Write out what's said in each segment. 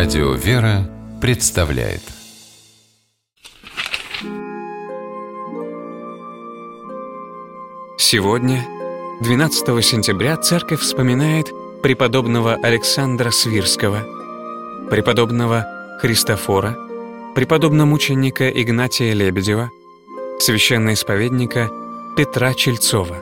Радио «Вера» представляет. Сегодня, 12 сентября, Церковь вспоминает преподобного Александра Свирского, преподобного Христофора, преподобномученика Игнатия Лебедева, священноисповедника Петра Чельцова.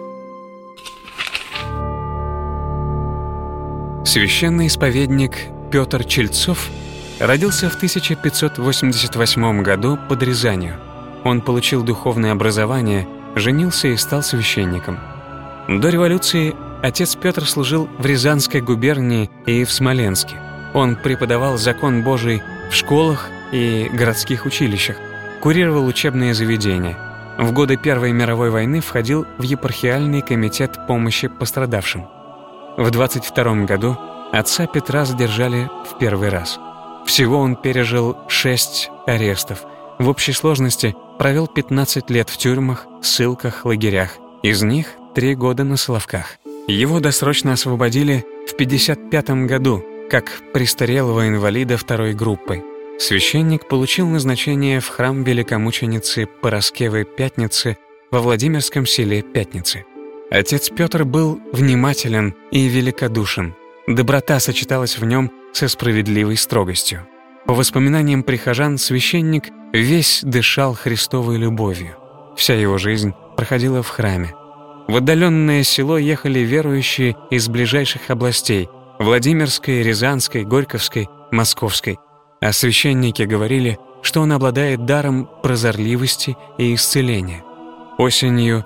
Священный исповедник Петр Чельцов родился в 1588 году под Рязанью. Он получил духовное образование, женился и стал священником. До революции отец Петр служил в Рязанской губернии и в Смоленске. Он преподавал закон Божий в школах и городских училищах, курировал учебные заведения. В годы Первой мировой войны входил в епархиальный комитет помощи пострадавшим. В 22 году отца Петра задержали в первый раз. Всего он пережил 6 арестов. В общей сложности провел 15 лет в тюрьмах, ссылках, лагерях. Из них 3 года на Соловках. Его досрочно освободили в 55 году, как престарелого инвалида 2 группы. Священник получил назначение в храм великомученицы Параскевы Пятницы во Владимирском селе Пятницы. Отец Петр был внимателен и великодушен. Доброта сочеталась в нем со справедливой строгостью. По воспоминаниям прихожан, священник весь дышал Христовой любовью. Вся его жизнь проходила в храме. В отдаленное село ехали верующие из ближайших областей – Владимирской, Рязанской, Горьковской, Московской. А священники говорили, что он обладает даром прозорливости и исцеления. Осенью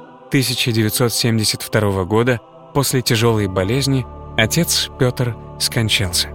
1972 года, после тяжелой болезни, отец Петр скончался.